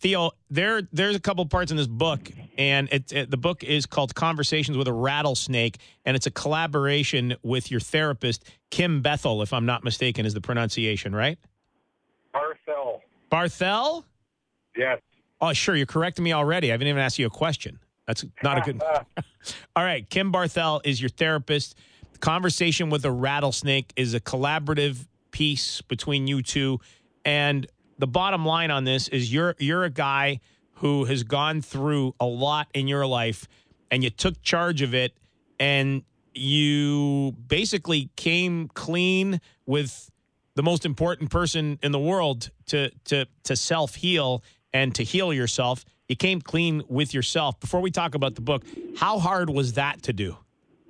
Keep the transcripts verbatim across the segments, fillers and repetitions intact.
Theo, there there's a couple parts in this book, and it, it, the book is called Conversations with a Rattlesnake, and it's a collaboration with your therapist, Kim Bethel, if I'm not mistaken, is the pronunciation, right? Barthel. Barthel? Yes. Oh, sure. You're correcting me already. I haven't even asked you a question. That's not a good. All right. Kim Barthel is your therapist. Conversation with a Rattlesnake is a collaborative piece between you two. And the bottom line on this is you're you're a guy who has gone through a lot in your life, and you took charge of it, and you basically came clean with the most important person in the world to to to self-heal and to heal yourself. You came clean with yourself. Before we talk about the book, how hard was that to do?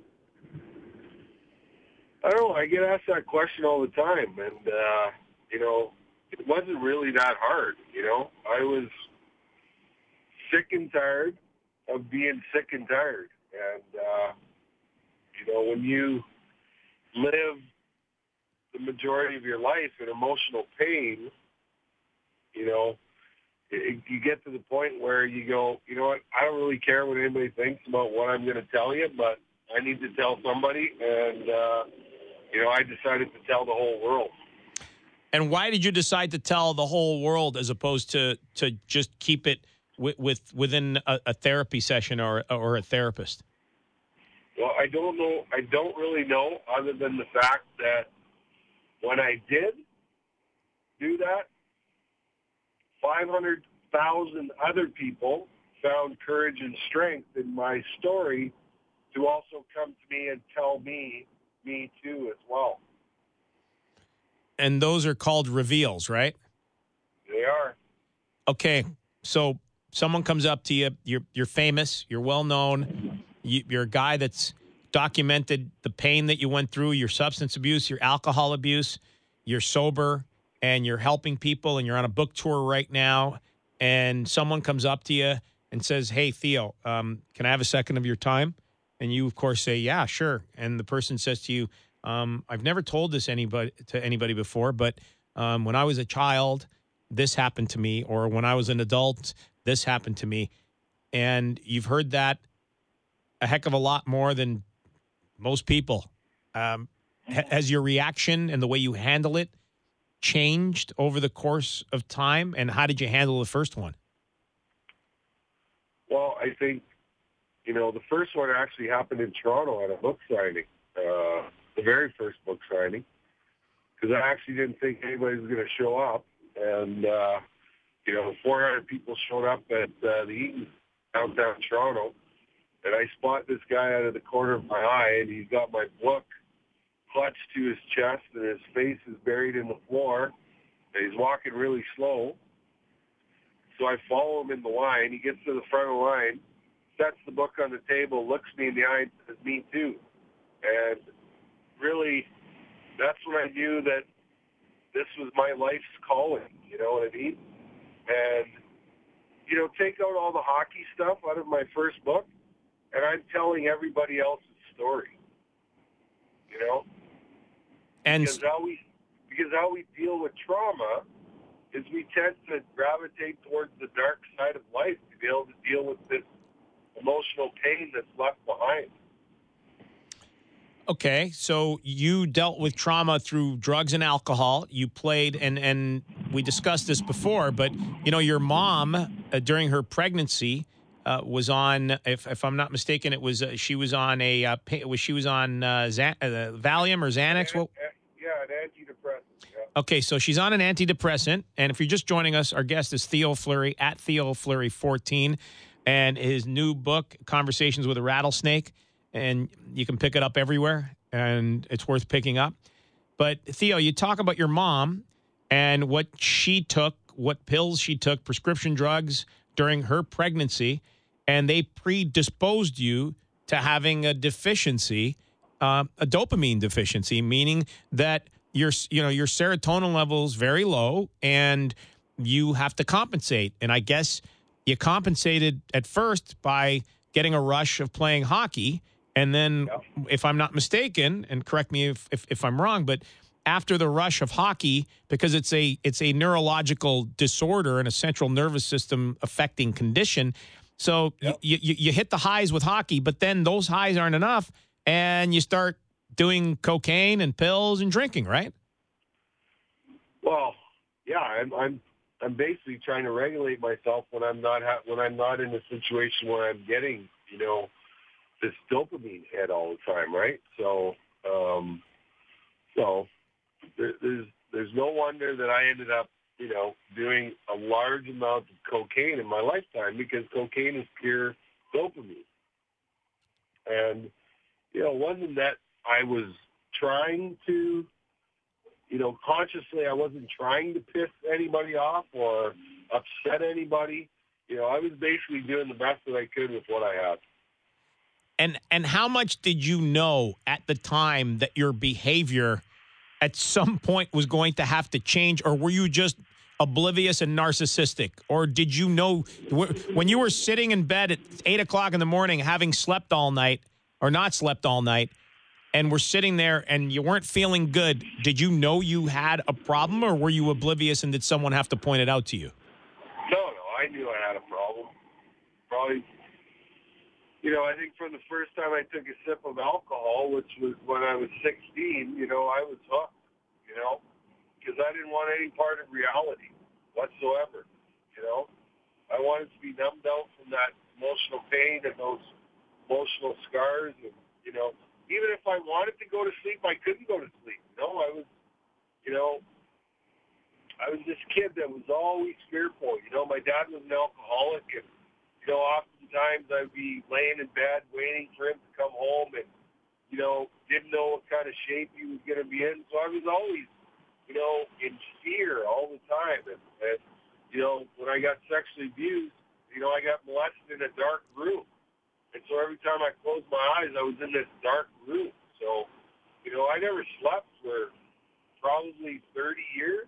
I don't know. I get asked that question all the time, and uh, you know, it wasn't really that hard. You know, I was sick and tired of being sick and tired, and uh, you know, when you live the majority of your life in emotional pain, you know, it, you get to the point where you go, you know what, I don't really care what anybody thinks about what I'm going to tell you, but I need to tell somebody, and uh, you know, I decided to tell the whole world. And why did you decide to tell the whole world as opposed to to just keep it with, with within a, a therapy session or or a therapist? Well, I don't know. I don't really know, other than the fact that when I did do that, five hundred thousand other people found courage and strength in my story to also come to me and tell me, me too, as well. And those are called reveals, right? They are. Okay, so someone comes up to you, you're you're famous, you're well known, you, you're a guy that's documented the pain that you went through, your substance abuse, your alcohol abuse, you're sober, and you're helping people, and you're on a book tour right now, and someone comes up to you and says, hey, Theo, um, can I have a second of your time? And you, of course, say, yeah, sure. And the person says to you, um, I've never told this anybody to anybody before, but um, when I was a child, this happened to me, or when I was an adult, this happened to me. And you've heard that a heck of a lot more than most people. Um, has your reaction and the way you handle it changed over the course of time? And how did you handle the first one? Well, I think, you know, the first one actually happened in Toronto at a book signing, uh, the very first book signing, because I actually didn't think anybody was going to show up. And, uh, you know, four hundred people showed up at uh, the Eaton downtown Toronto, and I spot this guy out of the corner of my eye, and he's got my book clutched to his chest, and his face is buried in the floor, and he's walking really slow. So I follow him in the line. He gets to the front of the line, sets the book on the table, looks me in the eye, and says, me too. And really, that's when I knew that this was my life's calling, you know what I mean? And, you know, take out all the hockey stuff out of my first book, and I'm telling everybody else's story, you know? And because how we, because how we deal with trauma is we tend to gravitate towards the dark side of life to be able to deal with this emotional pain that's left behind. Okay, so you dealt with trauma through drugs and alcohol. You played, and, and we discussed this before, but, you know, your mom, uh, during her pregnancy, uh, was on, if, if I'm not mistaken, it was, uh, she was on a, uh, was she was on uh, Zan- uh, Valium or Xanax? Well, yeah, an antidepressant. Yeah. Okay, so she's on an antidepressant, and if you're just joining us, our guest is Theo Fleury, at Theo Fleury fourteen, and his new book, Conversations with a Rattlesnake, and you can pick it up everywhere, and it's worth picking up. But, Theo, you talk about your mom and what she took, what pills she took, prescription drugs during her pregnancy, and they predisposed you to having a deficiency, uh, a dopamine deficiency, meaning that your, you know, your serotonin level's very low, and you have to compensate. And I guess you compensated at first by getting a rush of playing hockey. And then, yeah. if I'm not mistaken, and correct me if, if, if I'm wrong, but after the rush of hockey because it's a it's a neurological disorder and a central nervous system affecting condition. So Yep. you, you you hit the highs with hockey, but then those highs aren't enough, and you start doing cocaine and pills and drinking, right? Well, yeah, I'm I'm I'm basically trying to regulate myself when I'm not ha- when I'm not in a situation where I'm getting, you know, this dopamine hit all the time, right? So, um, so there, there's there's no wonder that I ended up, you know, doing a large amount of cocaine in my lifetime because cocaine is pure dopamine, and you know, it wasn't that I was trying to. You know, consciously, I wasn't trying to piss anybody off or upset anybody. You know, I was basically doing the best that I could with what I had. And and how much did you know at the time that your behavior at some point was going to have to change, or were you just oblivious and narcissistic? Or did you know when you were sitting in bed at eight o'clock in the morning, having slept all night or not slept all night, and we're sitting there and you weren't feeling good, did you know you had a problem, or were you oblivious and did someone have to point it out to you? No, no, I knew I had a problem. Probably, you know, I think from the first time I took a sip of alcohol, which was when I was sixteen, you know, I was hooked, you know, because I didn't want any part of reality whatsoever, you know. I wanted to be numbed out from that emotional pain and those emotional scars and, you know, even if I wanted to go to sleep, I couldn't go to sleep. You know, I was, you know, I was this kid that was always fearful. You know, my dad was an alcoholic, and, you know, oftentimes I'd be laying in bed waiting for him to come home and, you know, didn't know what kind of shape he was going to be in. So I was always, you know, in fear all the time. And, and, you know, when I got sexually abused, you know, I got molested in a dark room. And so every time I closed my eyes, I was in this dark room. So, you know, I never slept for probably thirty years.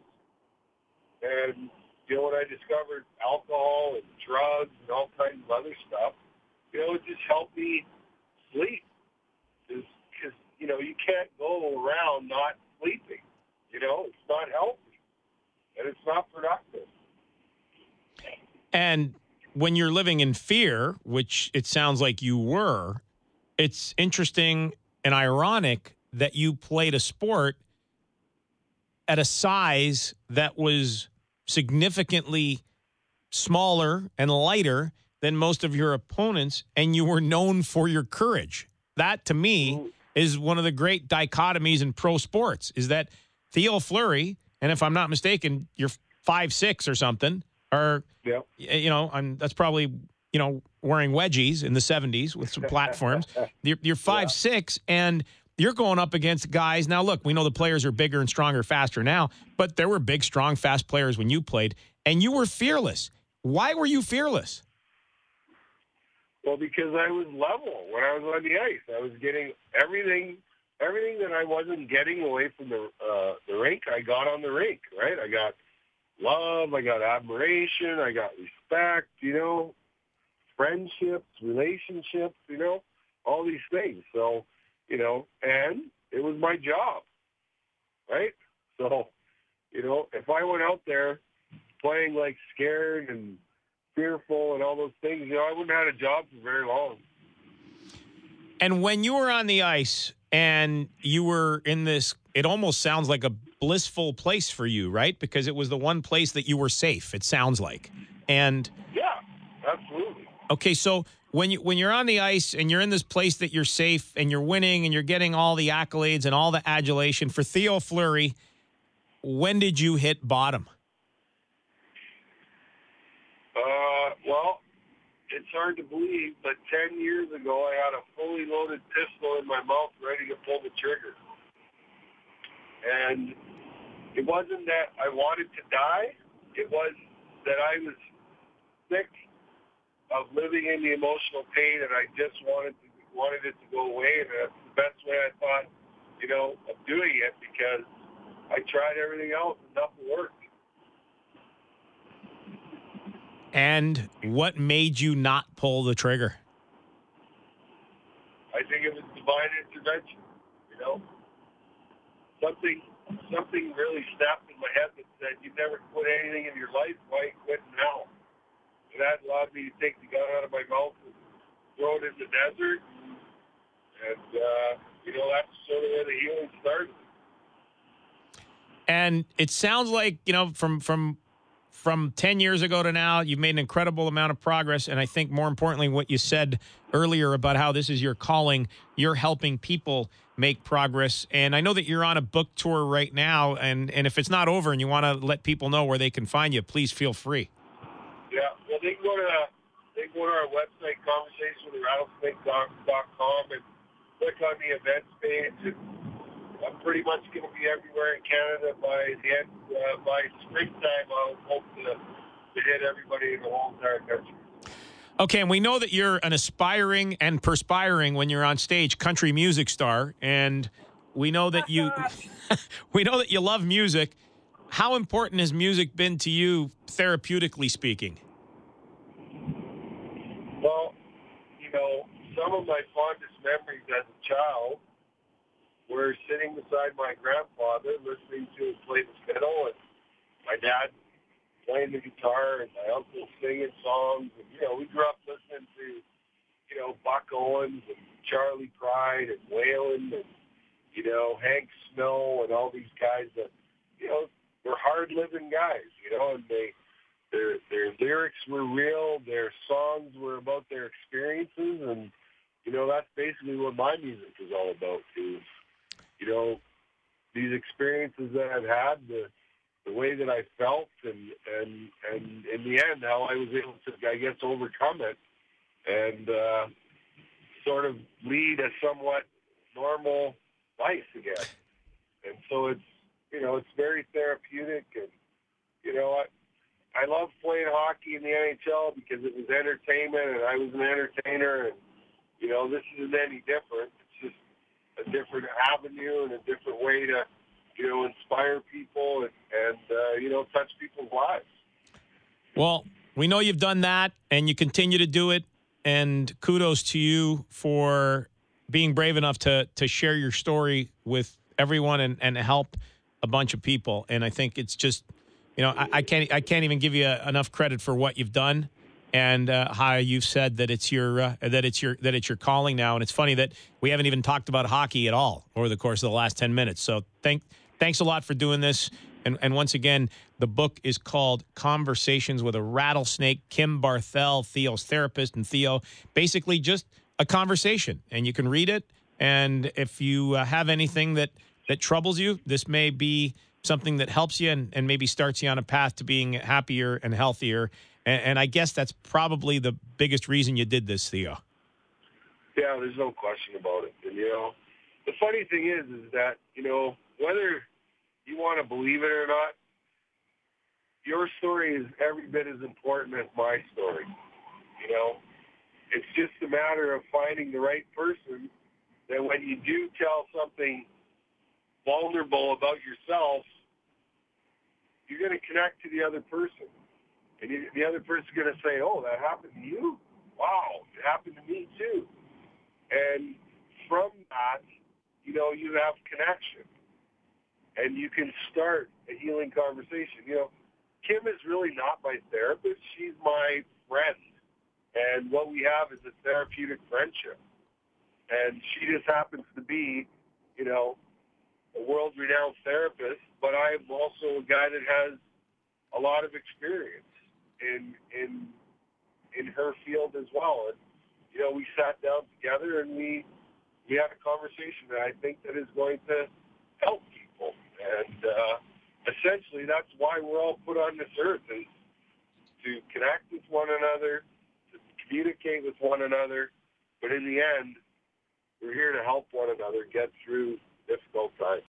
And, you know, when I discovered alcohol and drugs and all kinds of other stuff, you know, it just helped me sleep. Because, you know, you can't go around not sleeping. You know, it's not healthy. And it's not productive. And when you're living in fear, which it sounds like you were, it's interesting and ironic that you played a sport at a size that was significantly smaller and lighter than most of your opponents, and you were known for your courage. That, to me, is one of the great dichotomies in pro sports, is that Theo Fleury, and if I'm not mistaken, you're five six or something, or, Yep. you know, I'm, that's probably, you know, wearing wedgies in the seventies with some platforms. You're, you're five six, and you're going up against guys. Now, look, we know the players are bigger and stronger, faster now, but there were big, strong, fast players when you played, and you were fearless. Why were you fearless? Well, because I was level when I was on the ice. I was getting everything, everything that I wasn't getting away from the uh, the rink. I got on the rink, right? I got love, I got admiration, I got respect, you know, friendships, relationships, you know, all these things. So, you know, and it was my job, right? So, you know, if I went out there playing like scared and fearful and all those things, you know, I wouldn't have had a job for very long. And when you were on the ice and you were in this, it almost sounds like a blissful place for you, right? Because it was the one place that you were safe, it sounds like. And yeah, absolutely. Okay, so when you when you're on the ice and you're in this place that you're safe and you're winning and you're getting all the accolades and all the adulation for Theo Fleury, when did you hit bottom? Uh, well, it's hard to believe, but ten years ago I had a fully loaded pistol in my mouth ready to pull the trigger. And it wasn't that I wanted to die. It was that I was sick of living in the emotional pain, and I just wanted to, wanted it to go away. And that's the best way I thought, you know, of doing it, because I tried everything else and nothing worked. And what made you not pull the trigger? I think it was divine intervention, you know. Something something really snapped in my head that said, "You've never quit anything in your life. Why quit now?" And that allowed me to take the gun out of my mouth and throw it in the desert. And, uh, you know, that's sort of where the healing started. And it sounds like, you know, from from from ten years ago to now, you've made an incredible amount of progress. And I think more importantly, what you said earlier about how this is your calling, you're helping people make progress. And I know that you're on a book tour right now. And, and if it's not over and you want to let people know where they can find you, please feel free. Yeah, well, they can go to, they can go to our website, conversation with the rattlesnake dot com, and click on the events page. And I'm pretty much going to be everywhere in Canada by the end, uh, by springtime. I'll hope to, to hit everybody in the whole entire country. Okay, and we know that you're an aspiring and perspiring when you're on stage country music star, and we know that you we know that you love music. How important has music been to you, therapeutically speaking? Well, you know, some of my fondest memories as a child were sitting beside my grandfather, listening to him play the fiddle, and my dad playing the guitar, and my uncle singing songs. And, you know, we grew up listening to, you know, Buck Owens and Charlie Pride and Waylon and, you know, Hank Snow and all these guys that, you know, were hard-living guys, you know, and they, their, their lyrics were real, their songs were about their experiences, and, you know, that's basically what my music is all about, is, you know, these experiences that I've had, the the way that I felt, and, and, and in the end, how I was able to, I guess, overcome it and uh, sort of lead a somewhat normal life again. And so it's, you know, it's very therapeutic. And, you know, I, I love playing hockey in the N H L because it was entertainment and I was an entertainer. And, you know, this isn't any different. It's just a different avenue and a different way to, you know, inspire people and, and uh, you know, touch people's lives. Well, we know you've done that, and you continue to do it, and kudos to you for being brave enough to to share your story with everyone and, and help a bunch of people. And I think it's just, you know, I, I can't I can't even give you enough credit for what you've done and uh, how you've said that it's your uh, that it's your that it's your calling now. And it's funny that we haven't even talked about hockey at all over the course of the last ten minutes. So thank. Thanks a lot for doing this. And, and once again, the book is called Conversations with a Rattlesnake. Kim Barthel, Theo's therapist, and Theo, basically just a conversation. And you can read it. And if you uh, have anything that, that troubles you, this may be something that helps you and, and maybe starts you on a path to being happier and healthier. And, and I guess that's probably the biggest reason you did this, Theo. Yeah, there's no question about it. And, you know, the funny thing is, is that, you know, whether you want to believe it or not, your story is every bit as important as my story. You know, it's just a matter of finding the right person that when you do tell something vulnerable about yourself, you're going to connect to the other person. And you, the other person's going to say, oh, that happened to you? Wow, it happened to me too. And from that, you know, you have connection. And you can start a healing conversation. You know, Kim is really not my therapist. She's my friend. And what we have is a therapeutic friendship. And she just happens to be, you know, a world-renowned therapist, but I'm also a guy that has a lot of experience in in in her field as well. And, you know, we sat down together and we, we had a conversation that I think that is going to help people. And uh, essentially, that's why we're all put on this earth, is to connect with one another, to communicate with one another. But in the end, we're here to help one another get through difficult times.